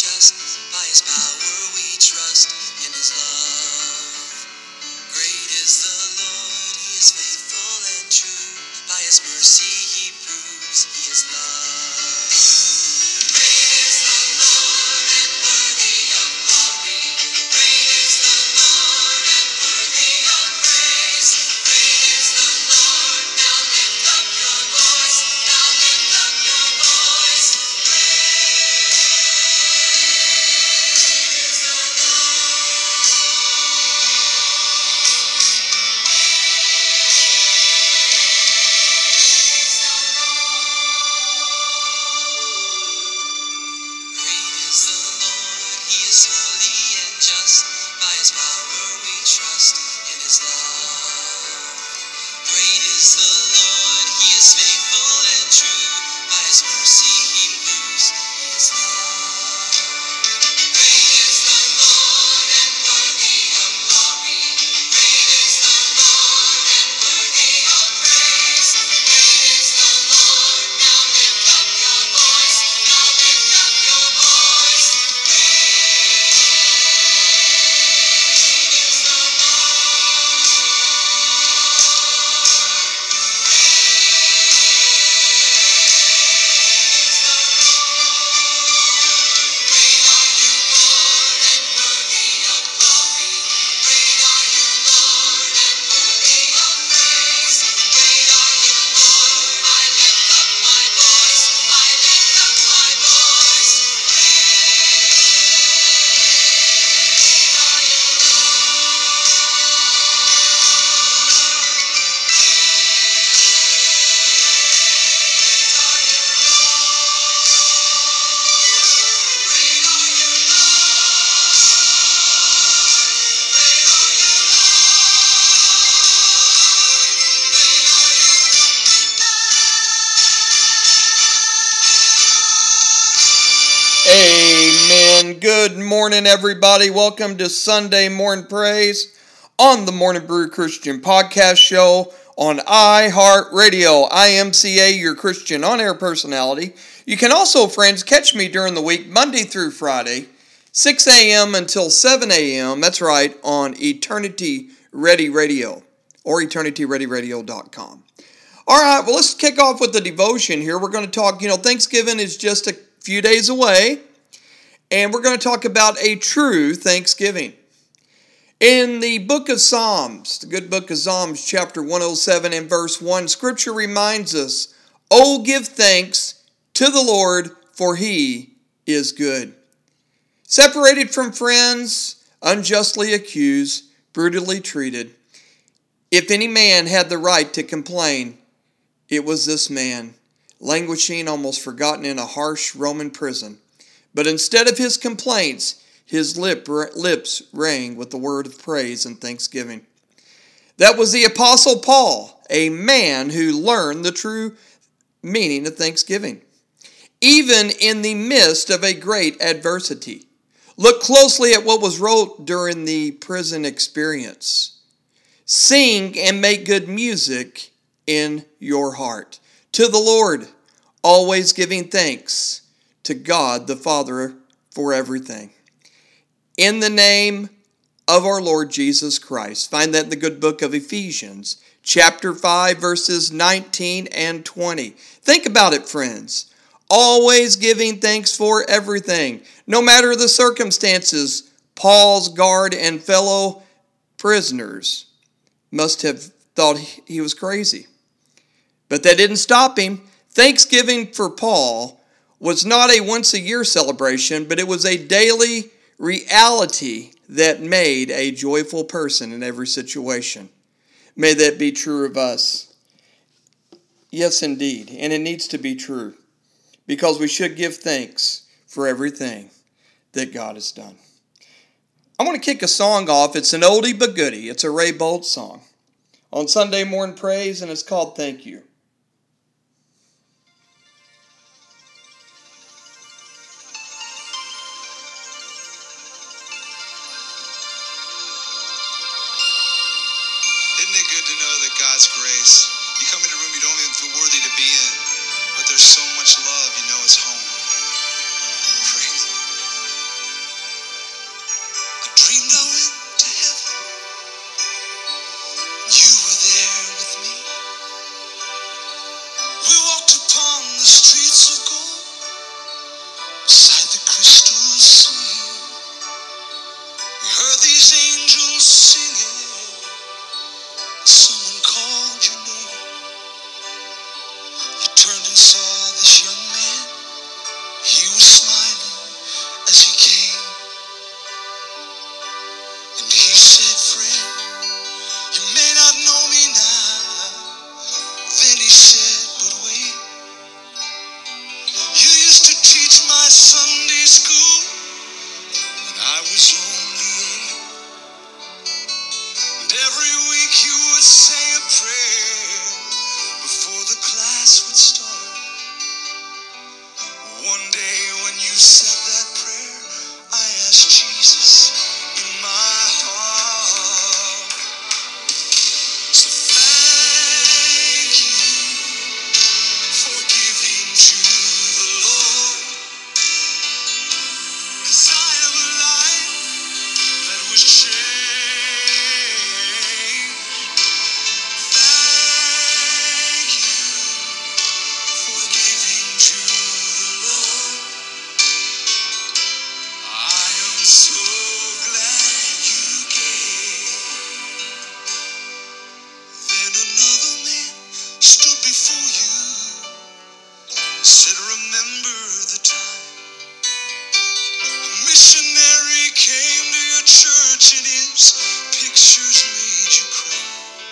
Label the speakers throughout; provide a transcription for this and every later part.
Speaker 1: just. By his power we trust in his love. Great is the Lord, he is faithful and true. By his mercy he proves he is love. Great is the Lord and worthy of glory. Great is the Lord and worthy of praise. Great is the Lord, now lift up your voice. Now lift up your voice.
Speaker 2: Amen. Good morning, everybody. Welcome to Sunday Morning Praise on the Morning Brew Christian Podcast Show on iHeartRadio. IMCA, your Christian on-air personality. You can also, friends, catch me during the week, Monday through Friday, 6 a.m. until 7 a.m. That's right, on Eternity Ready Radio or EternityReadyRadio.com. All right, well, let's kick off with the devotion here. We're going to talk, Thanksgiving is just a few days away, and we're going to talk about a true Thanksgiving. In the book of Psalms, the good book of Psalms, chapter 107 and verse 1, Scripture reminds us, "Oh, give thanks to the Lord, for he is good." Separated from friends, unjustly accused, brutally treated, if any man had the right to complain, it was this man, languishing, almost forgotten in a harsh Roman prison. But instead of his complaints, his lips rang with the word of praise and thanksgiving. That was the Apostle Paul, a man who learned the true meaning of thanksgiving, even in the midst of a great adversity. Look closely at what was wrote during the prison experience. Sing and make good music in your heart to the Lord, always giving thanks to God the Father for everything. In the name of our Lord Jesus Christ. Find that in the good book of Ephesians, chapter 5, verses 19 and 20. Think about it, friends. Always giving thanks for everything. No matter the circumstances, Paul's guard and fellow prisoners must have thought he was crazy. But that didn't stop him. Thanksgiving for Paul was not a once-a-year celebration, but it was a daily reality that made a joyful person in every situation. May that be true of us. Yes, indeed, and it needs to be true, because we should give thanks for everything that God has done. I want to kick a song off. It's an oldie but goodie. It's a Ray Boltz song on Sunday Morning Praise, and it's called Thank You.
Speaker 1: Isn't it good to know that God's grace, you come in a room you don't even feel worthy to be in, but there's so much love, you know it's home. Praise Him. walked upon the streets of gold, beside the crystal sea. We heard these angels singing. Someone called your name. You turned and saw this young man. He was smiling as he came. And he said, friend, you may not know me now. Then he said, but wait. You used to teach my Sunday school when I was only 8. And every week you would say a prayer before the class would start. One day when you said that prayer, I asked Jesus in my heart. So thank you for giving to the Lord, 'cause I am a life that was changed. Thank you for giving to the Lord. I am so glad you gave. Then another man stood before you, said, remember the time a missionary came to your church and his pictures made you cry.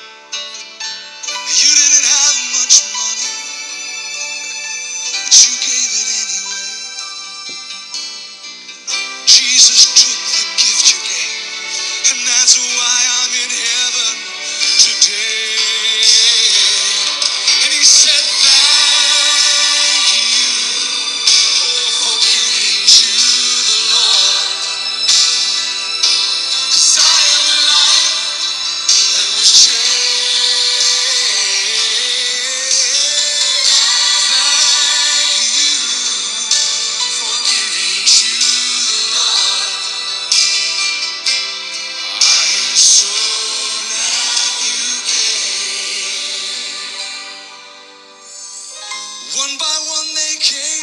Speaker 1: You didn't have much money, but you gave it anyway. Jesus took the gift you gave, and that's why I'm in heaven today. And he said, thank you for giving to the Lord, 'cause I am a life that was changed. Thank you for giving to the Lord. I am so glad you gave. One by one they came,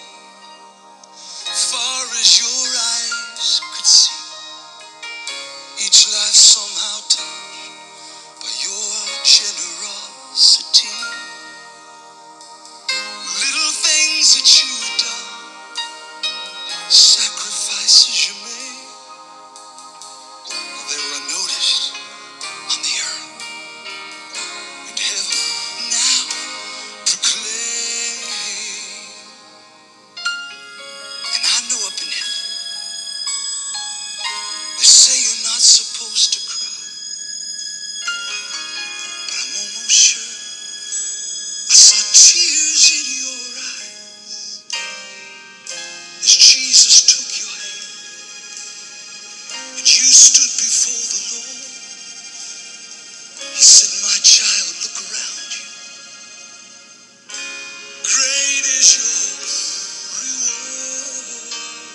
Speaker 1: far as your eyes could see. Each life somehow touched by your generosity. Little things that you had done, sacrifices you made, they were unnoticed on the earth. And heaven now proclaim. And I know up in heaven, they say you're not supposed to cry, but I'm almost sure I saw tears in your eyes as Jesus took your hand and you stood before the Lord. He said, my child, look around you. Great is your reward.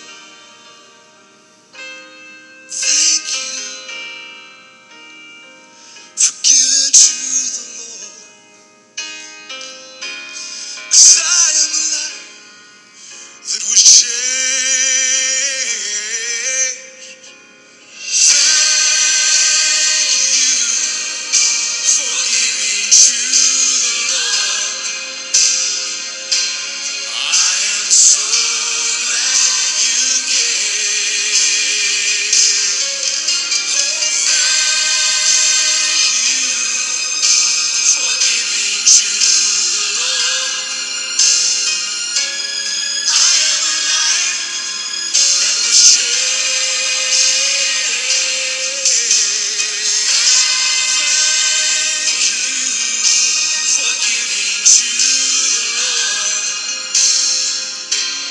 Speaker 1: Thank you for giving to the Lord, 'cause I am a life that was changed. Thank you for giving to the Lord. I am so glad you gave. Oh, thank you for giving to the Lord. I am a life that was changed. Thank you for giving to the Lord.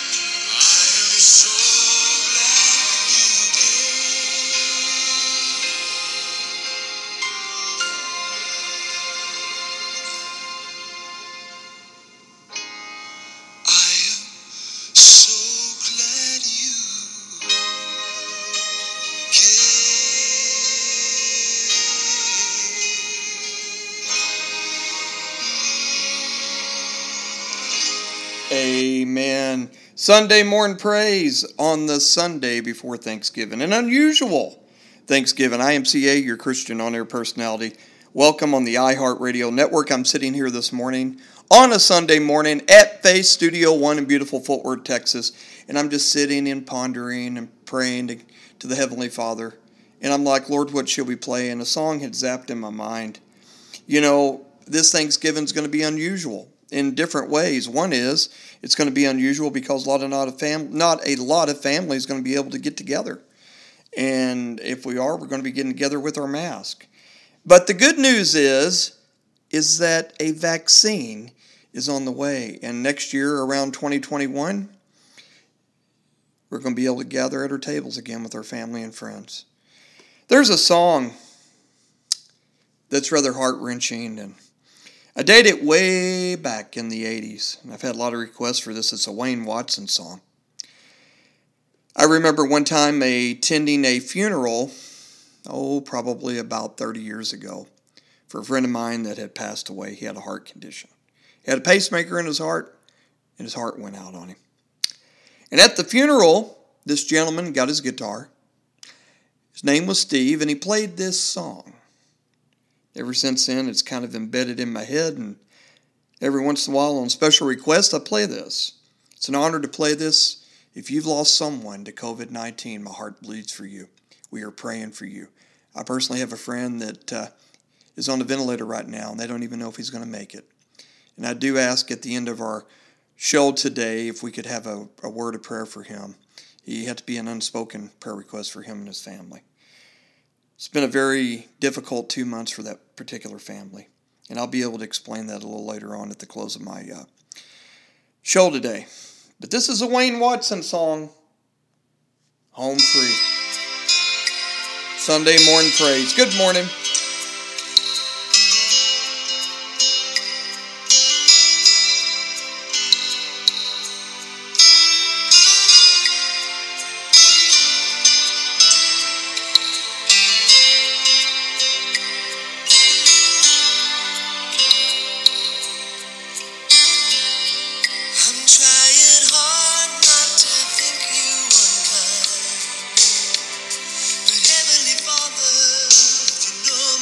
Speaker 2: Amen. Sunday morning praise on the Sunday before Thanksgiving. An unusual Thanksgiving. I am CA, your Christian on-air personality. Welcome on the iHeartRadio network. I'm sitting here this morning on a Sunday morning at Faith Studio One in beautiful Fort Worth, Texas. And I'm just sitting and pondering and praying to the Heavenly Father. And I'm like, Lord, what should we play? And a song had zapped in my mind. You know, this Thanksgiving is going to be unusual in different ways. One is it's going to be unusual because not a lot of families going to be able to get together. And if we are, we're going to be getting together with our mask. But the good news is that a vaccine is on the way. And next year, around 2021, we're going to be able to gather at our tables again with our family and friends. There's a song that's rather heart-wrenching, and I dated it way back in the 80s, and I've had a lot of requests for this. It's a Wayne Watson song. I remember one time attending a funeral, probably about 30 years ago, for a friend of mine that had passed away. He had a heart condition. He had a pacemaker in his heart, and his heart went out on him. And at the funeral, this gentleman got his guitar. His name was Steve, and he played this song. Ever since then, it's kind of embedded in my head, and every once in a while on special request, I play this. It's an honor to play this. If you've lost someone to COVID-19, my heart bleeds for you. We are praying for you. I personally have a friend that is on the ventilator right now, and they don't even know if he's going to make it. And I do ask at the end of our show today if we could have a word of prayer for him. He had to be an unspoken prayer request for him and his family. It's been a very difficult 2 months for that particular family. And I'll be able to explain that a little later on at the close of my show today. But this is a Wayne Watson song, Home Free. Sunday morning praise. Good morning.
Speaker 1: But Heavenly Father, you know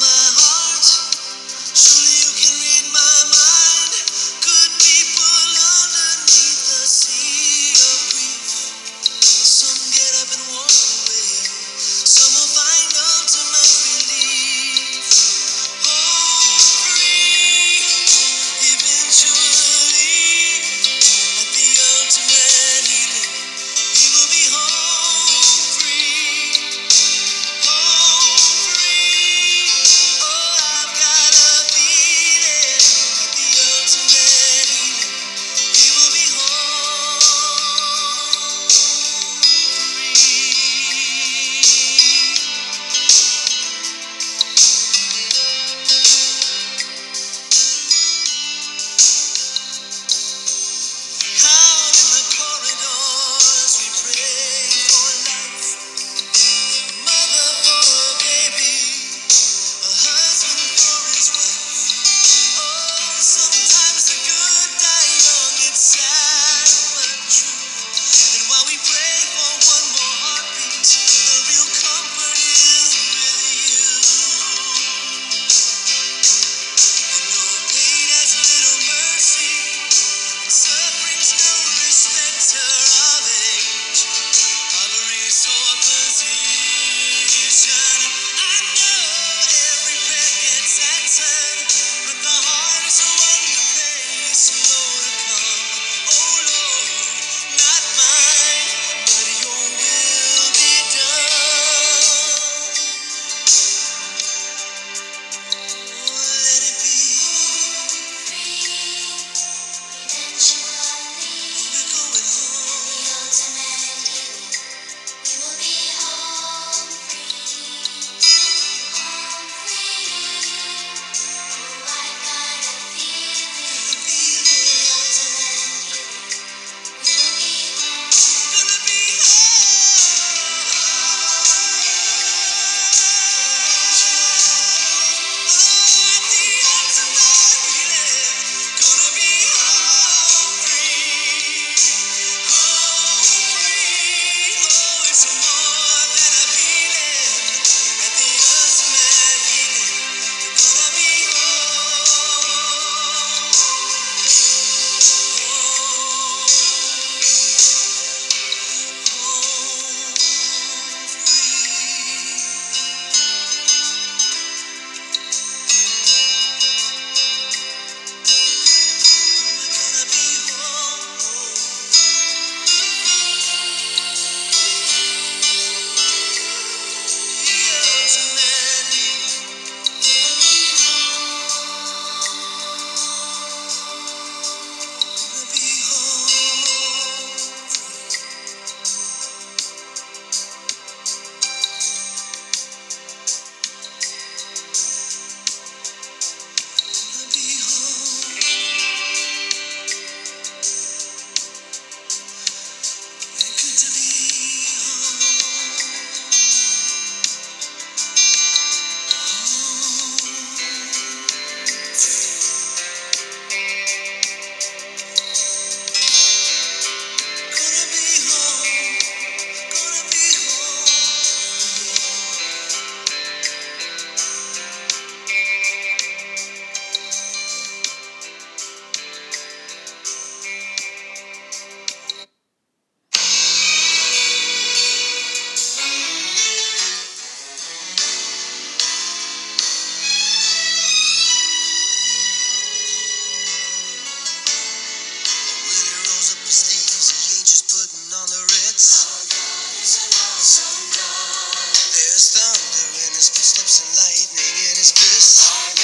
Speaker 1: There's thunder in his footsteps and lightning in his fists.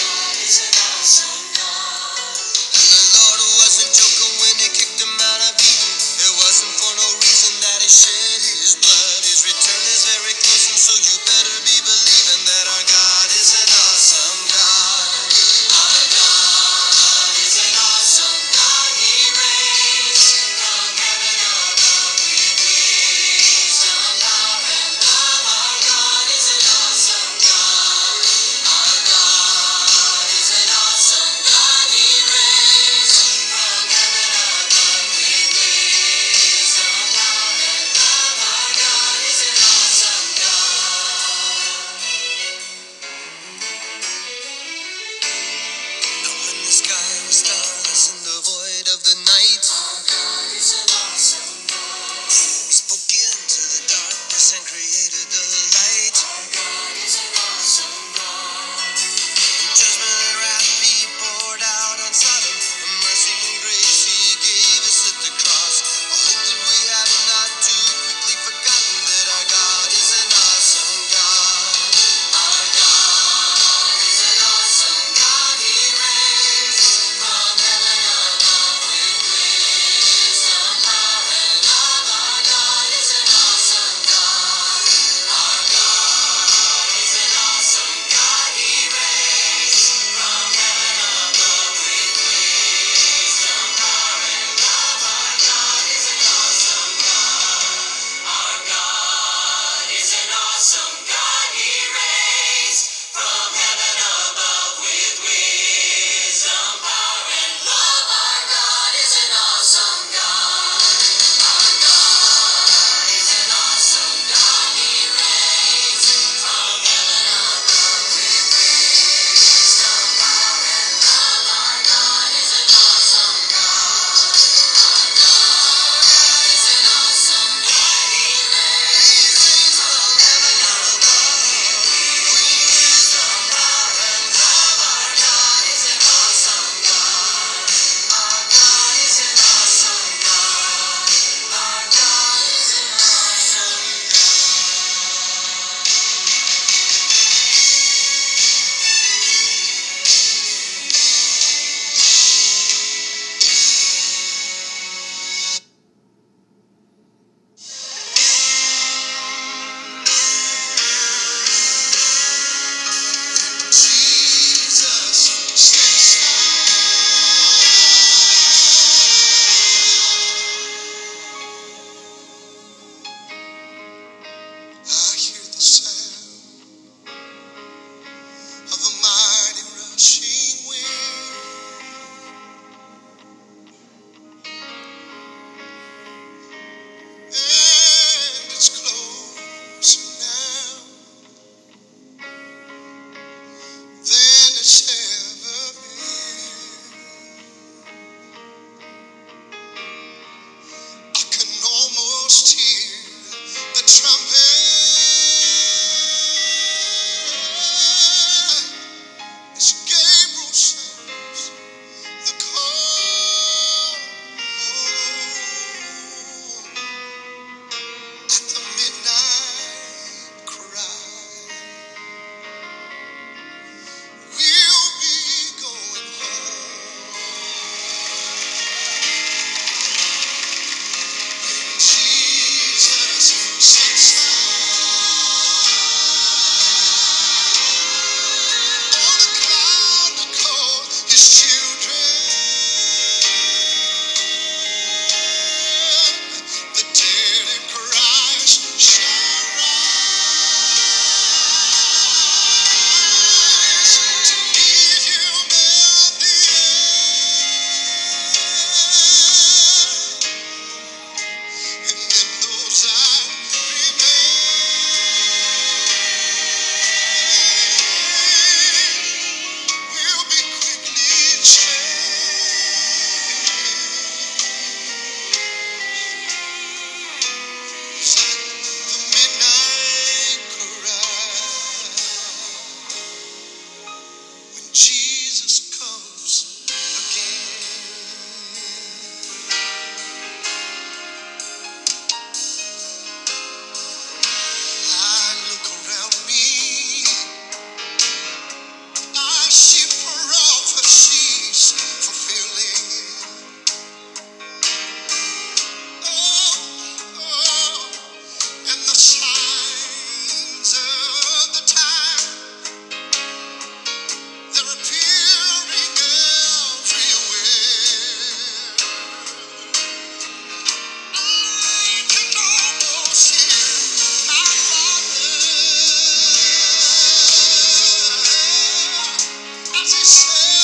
Speaker 1: And the Lord wasn't joking when he kicked him out of Eden. It wasn't for no reason that he shed his blood. His return is very close, and so you better be believing that our God is an awesome God. Our God is an awesome God. He reigns from heaven above with wisdom, power, and love. Our God is an awesome God. Our God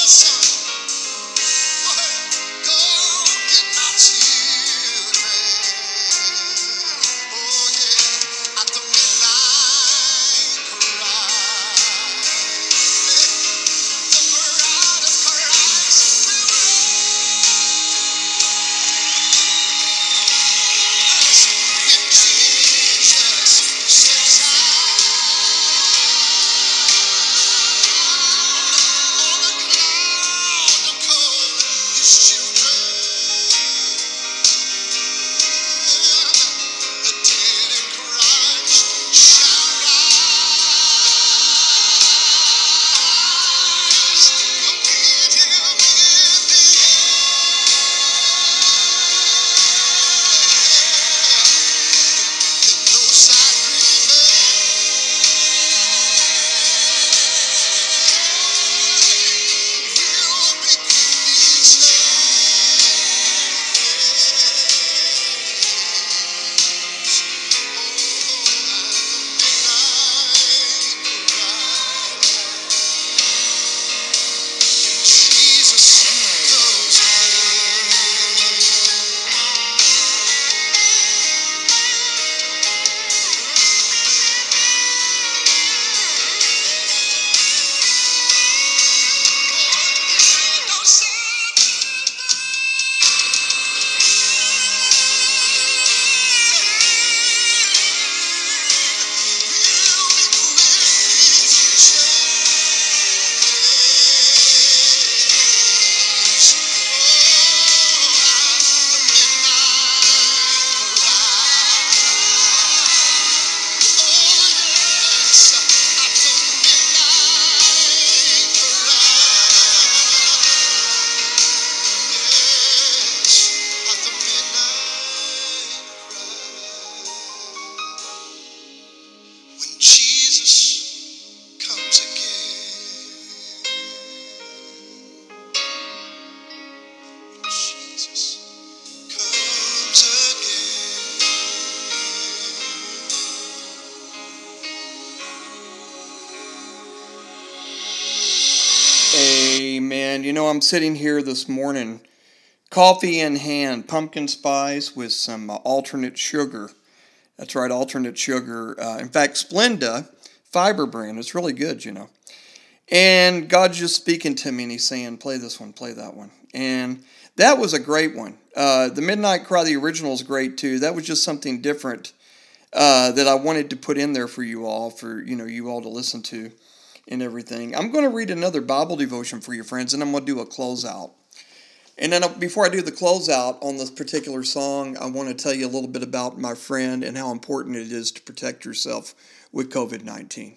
Speaker 2: Amen. You know, I'm sitting here this morning, coffee in hand, pumpkin spice with some alternate sugar. That's right, alternate sugar. In fact, Splenda fiber brand. It's really good, you know. And God's just speaking to me, and He's saying, play this one, play that one. And that was a great one. The Midnight Cry, the original, is great too. That was just something different that I wanted to put in there for you all, you all to listen to and everything. I'm going to read another Bible devotion for you, friends, and I'm going to do a closeout. And then before I do the closeout on this particular song, I want to tell you a little bit about my friend and how important it is to protect yourself with COVID-19.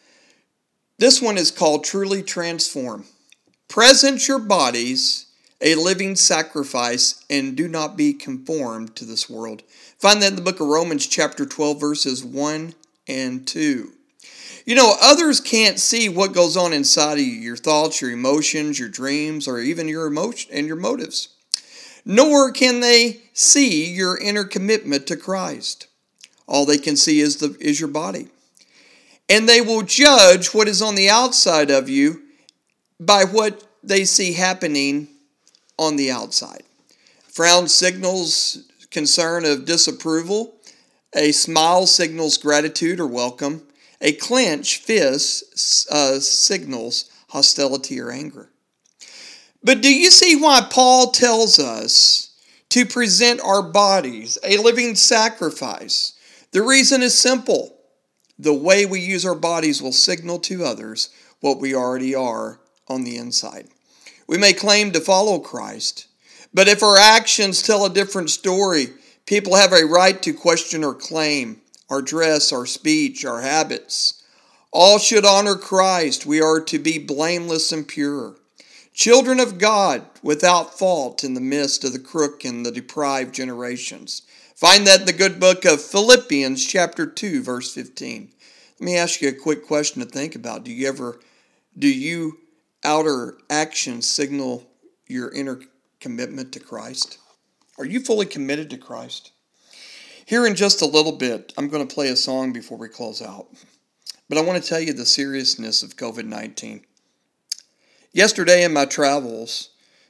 Speaker 2: This one is called Truly Transform. Present your bodies a living sacrifice and do not be conformed to this world. Find that in the book of Romans chapter 12 verses 1 and 2. You know, others can't see what goes on inside of you, your thoughts, your emotions, your dreams, or even your emotion and your motives. Nor can they see your inner commitment to Christ. All they can see is your body. And they will judge what is on the outside of you by what they see happening on the outside. Frown signals concern of disapproval. A smile signals gratitude or welcome. A clenched fist signals hostility or anger. But do you see why Paul tells us to present our bodies a living sacrifice? The reason is simple. The way we use our bodies will signal to others what we already are on the inside. We may claim to follow Christ, but if our actions tell a different story, people have a right to question or claim our dress, our speech, our habits. All should honor Christ. We are to be blameless and pure. Children of God without fault in the midst of the crook and the deprived generations. Find that in the good book of Philippians chapter 2 verse 15. Let me ask you a quick question to think about. Do you outer actions signal your inner commitment to Christ? Are you fully committed to Christ? Here in just a little bit, I'm going to play a song before we close out. But I want to tell you the seriousness of COVID-19. Yesterday in my travels,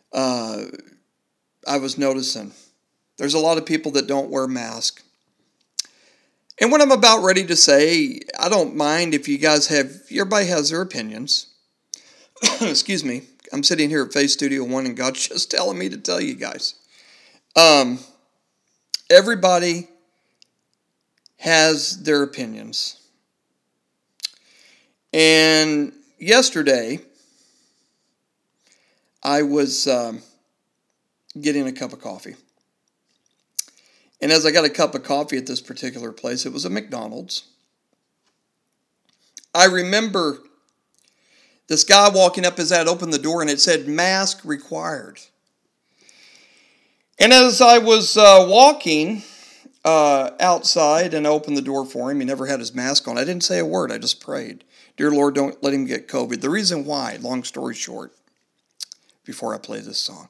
Speaker 2: I was noticing there's a lot of people that don't wear masks. And what I'm about ready to say, I don't mind if you guys everybody has their opinions. Excuse me. I'm sitting here at Faith Studio One and God's just telling me to tell you guys. Everybody has their opinions. And yesterday, I was getting a cup of coffee. And as I got a cup of coffee at this particular place, it was a McDonald's. I remember this guy walking up as I opened the door and it said mask required. And as I was walking outside and I opened the door for him, he never had his mask on. I didn't say a word. I just prayed. Dear Lord, don't let him get COVID. The reason why, long story short, before I play this song.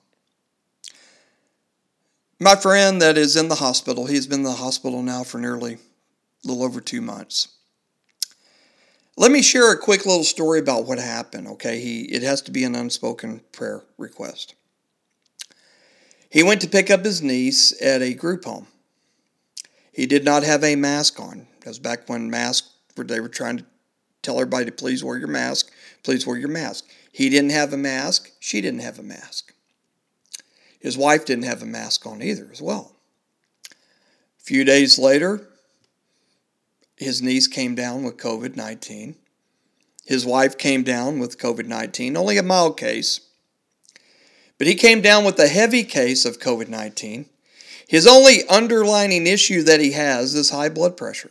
Speaker 2: My friend that is in the hospital, he's been in the hospital now for nearly a little over 2 months. Let me share a quick little story about what happened, okay? It has to be an unspoken prayer request. He went to pick up his niece at a group home. He did not have a mask on. That was back when they were trying to tell everybody to please wear your mask, please wear your mask. He didn't have a mask. She didn't have a mask. His wife didn't have a mask on either as well. A few days later, his niece came down with COVID-19. His wife came down with COVID-19, only a mild case. But he came down with a heavy case of COVID-19. His only underlying issue that he has is high blood pressure.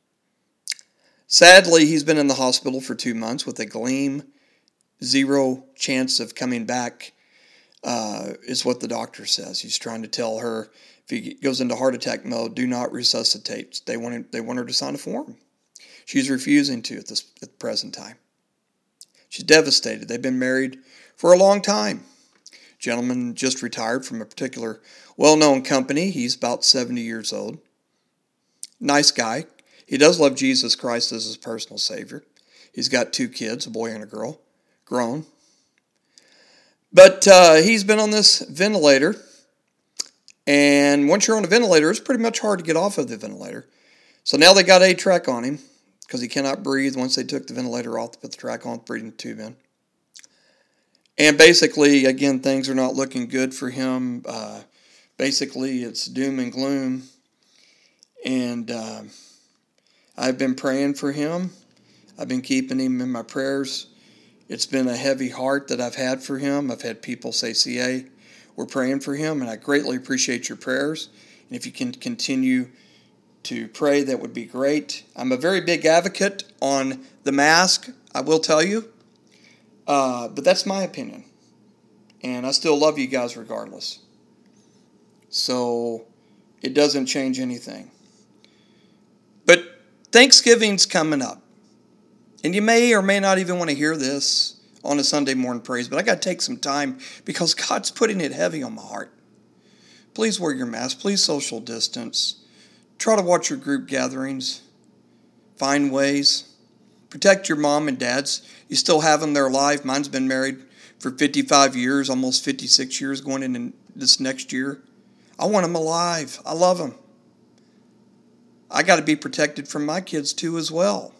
Speaker 2: Sadly, he's been in the hospital for 2 months with a gleam, 0 chance of coming back. Is what the doctor says. He's trying to tell her if he goes into heart attack mode, do not resuscitate. They want her to sign a form. She's refusing to at the present time. She's devastated. They've been married for a long time. Gentleman just retired from a particular well-known company. He's about 70 years old. Nice guy. He does love Jesus Christ as his personal Savior. He's got 2 kids, a boy and a girl, grown. But he's been on this ventilator, and once you're on a ventilator, it's pretty much hard to get off of the ventilator. So now they got a track on him because he cannot breathe. Once they took the ventilator off, they put the track on, breathing tube in. And basically, again, things are not looking good for him. Basically, it's doom and gloom. And I've been praying for him. I've been keeping him in my prayers. It's been a heavy heart that I've had for him. I've had people say, CA, we're praying for him, and I greatly appreciate your prayers. And if you can continue to pray, that would be great. I'm a very big advocate on the mask, I will tell you. But that's my opinion. And I still love you guys regardless. So it doesn't change anything. But Thanksgiving's coming up. And you may or may not even want to hear this on a Sunday morning praise, but I got to take some time because God's putting it heavy on my heart. Please wear your mask. Please social distance. Try to watch your group gatherings. Find ways. Protect your mom and dads. You still have them. They're alive. Mine's been married for 55 years, almost 56 years going into this next year. I want them alive. I love them. I got to be protected from my kids too as well.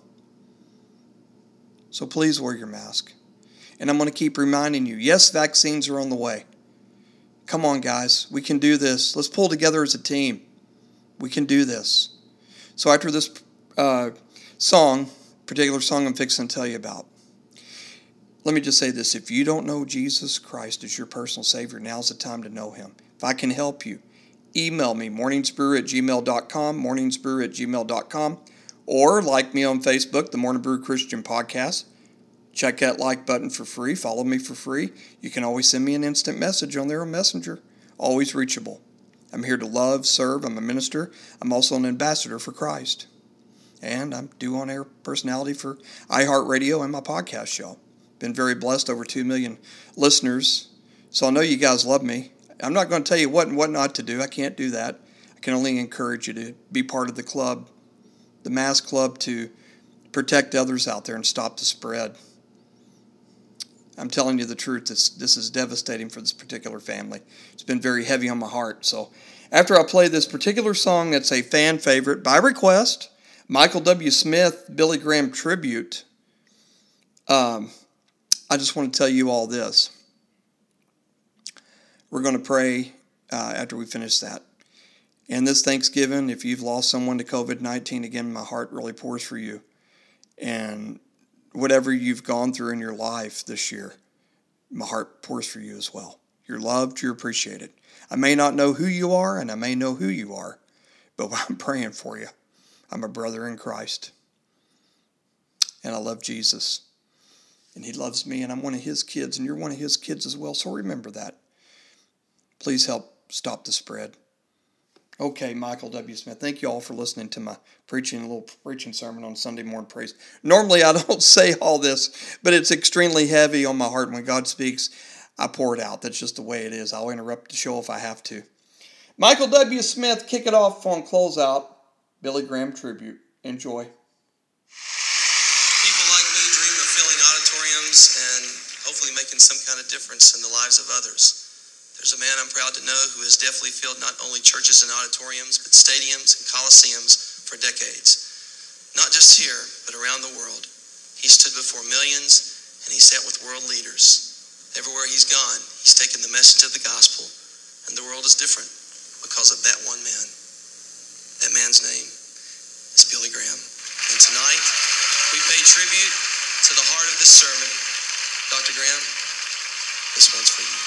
Speaker 2: So please wear your mask. And I'm going to keep reminding you, yes, vaccines are on the way. Come on, guys. We can do this. Let's pull together as a team. We can do this. So after this particular song I'm fixing to tell you about, let me just say this. If you don't know Jesus Christ as your personal Savior, now's the time to know Him. If I can help you, email me, morningsbrew@gmail.com, morningsbrew@gmail.com. Or like me on Facebook, the Morning Brew Christian Podcast. Check that like button for free. Follow me for free. You can always send me an instant message on there on Messenger. Always reachable. I'm here to love, serve. I'm a minister. I'm also an ambassador for Christ. And I'm due on-air personality for iHeartRadio and my podcast show. Been very blessed, over 2 million listeners. So I know you guys love me. I'm not going to tell you what and what not to do. I can't do that. I can only encourage you to be part of the club. The mask club, to protect others out there and stop the spread. I'm telling you the truth. This is devastating for this particular family. It's been very heavy on my heart. So after I play this particular song that's a fan favorite by request, Michael W. Smith, Billy Graham tribute, I just want to tell you all this. We're going to pray after we finish that. And this Thanksgiving, if you've lost someone to COVID-19, again, my heart really pours for you. And whatever you've gone through in your life this year, my heart pours for you as well. You're loved, you're appreciated. I may not know who you are, and I may know who you are, but I'm praying for you. I'm a brother in Christ. And I love Jesus. And he loves me, and I'm one of his kids, and you're one of his kids as well. So remember that. Please help stop the spread. Okay, Michael W. Smith, thank you all for listening to my little preaching sermon on Sunday morning praise. Normally I don't say all this, but it's extremely heavy on my heart. When God speaks, I pour it out. That's just the way it is. I'll interrupt the show if I have to. Michael W. Smith, kick it off on Closeout, Billy Graham tribute. Enjoy.
Speaker 1: People like me dream of filling auditoriums and hopefully making some kind of difference in the lives of others. There's a man I'm proud to know who has deftly filled not only churches and auditoriums, but stadiums and coliseums for decades. Not just here, but around the world. He stood before millions, and he sat with world leaders. Everywhere he's gone, he's taken the message of the gospel, and the world is different because of that one man. That man's name is Billy Graham. And tonight, we pay tribute to the heart of this servant. Dr. Graham, this one's for you.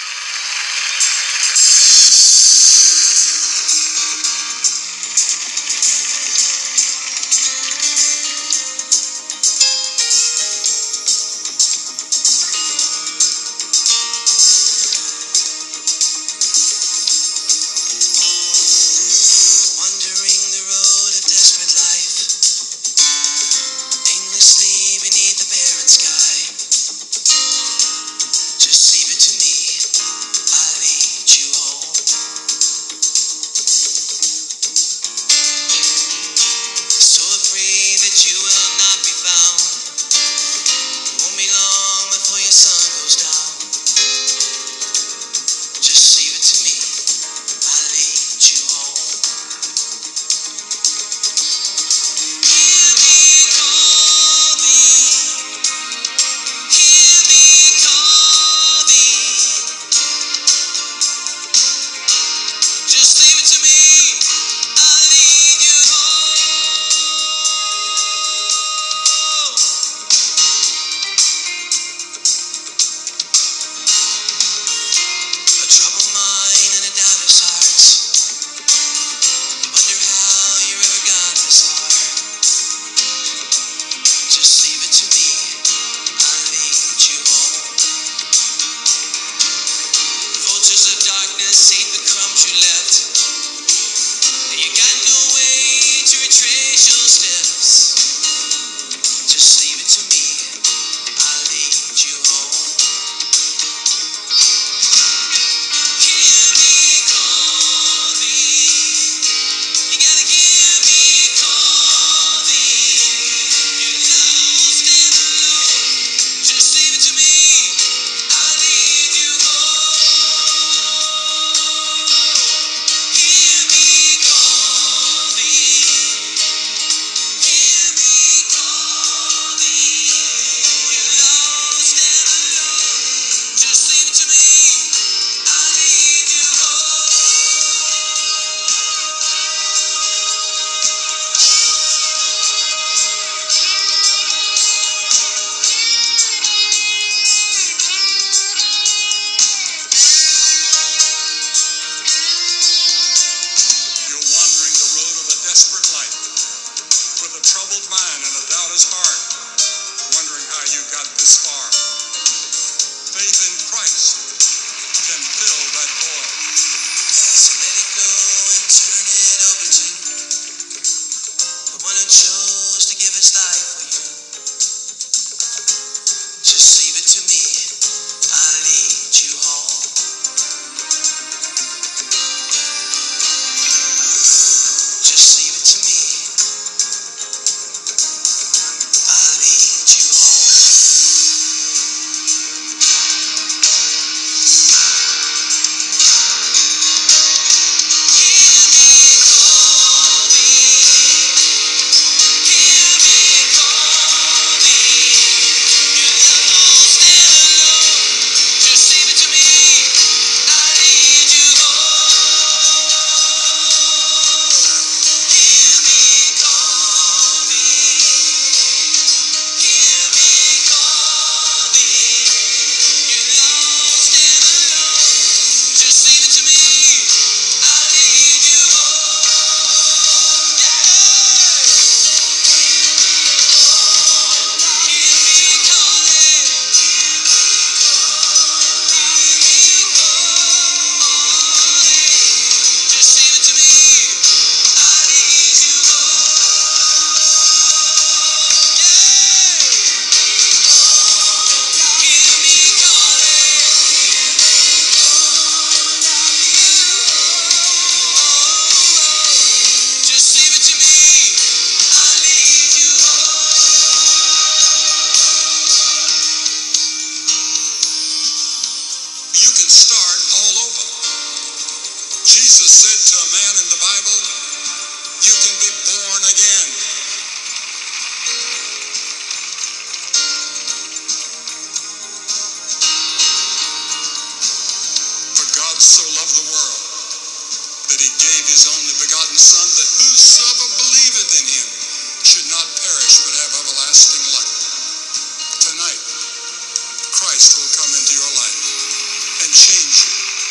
Speaker 1: his only begotten Son, that whosoever believeth in him should not perish but have everlasting life. Tonight, Christ will come into your life and change you.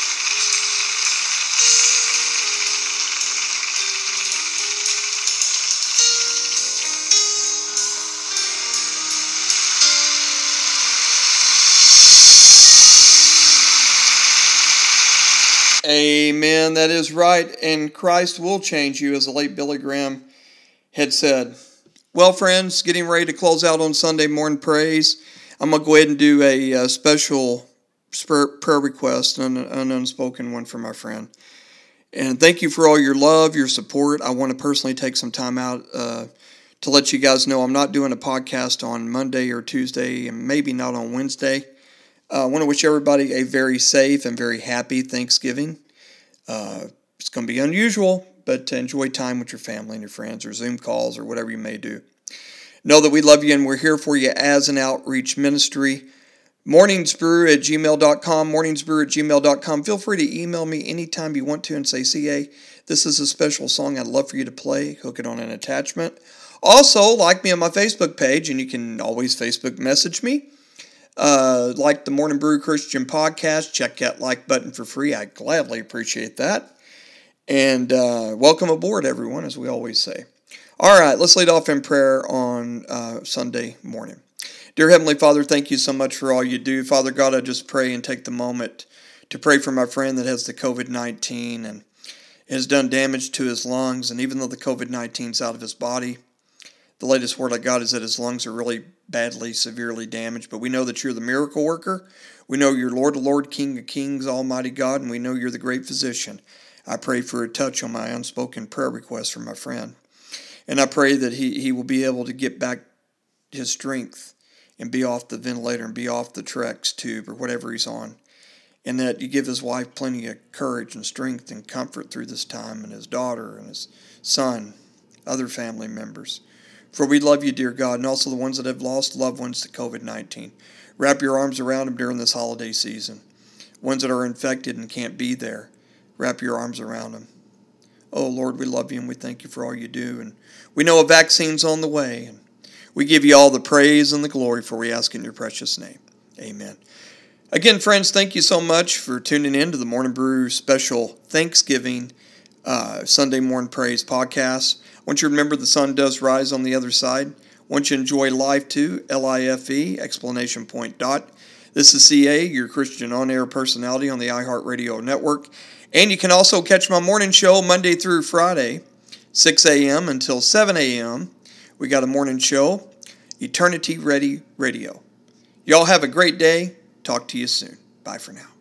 Speaker 2: Amen. That is right. And Christ will change you, as the late Billy Graham had said. Well, friends, getting ready to close out on Sunday morning praise. I'm going to go ahead and do a special prayer request, an unspoken one from my friend. And thank you for all your love, your support. I want to personally take some time out to let you guys know I'm not doing a podcast on Monday or Tuesday, and maybe not on Wednesday. I want to wish everybody a very safe and very happy Thanksgiving. It's going to be unusual, but enjoy time with your family and your friends, or Zoom calls, or whatever you may do. Know that we love you and we're here for you as an outreach ministry. morningsbrew@gmail.com, morningsbrew@gmail.com. Feel free to email me anytime you want to and say, CA, this is a special song I'd love for you to play. Hook it on an attachment. Also, like me on my Facebook page, and you can always Facebook message me. Like the Morning Brew Christian Podcast, check that like button for free. I gladly appreciate that. And welcome aboard, everyone, as we always say. All right, let's lead off in prayer on Sunday morning. Dear Heavenly Father, thank you so much for all you do. Father God, I just pray and take the moment to pray for my friend that has the COVID-19 and has done damage to his lungs. And even though the COVID-19 is out of his body, the latest word I got is that his lungs are really badly, severely damaged. But we know that you're the miracle worker. We know you're Lord of Lords, King of Kings, Almighty God, and we know you're the great physician. I pray for a touch on my unspoken prayer request for my friend. And I pray that he will be able to get back his strength and be off the ventilator and be off the Trex tube or whatever he's on. And that you give his wife plenty of courage and strength and comfort through this time, and his daughter and his son, other family members. For we love you, dear God, and also the ones that have lost loved ones to COVID-19. Wrap your arms around them during this holiday season. Ones that are infected and can't be there, wrap your arms around them. Oh, Lord, we love you and we thank you for all you do. And we know a vaccine's on the way. And we give you all the praise and the glory, for we ask in your precious name. Amen. Again, friends, thank you so much for tuning in to the Morning Brew special Thanksgiving Sunday Morning Praise podcast. I want you to remember the sun does rise on the other side. I want you to enjoy life too, LIFE, exclamation point dot. This is CA, your Christian on-air personality on the iHeartRadio network. And you can also catch my morning show Monday through Friday, 6 a.m. until 7 a.m. We got a morning show, Eternity Ready Radio. Y'all have a great day. Talk to you soon. Bye for now.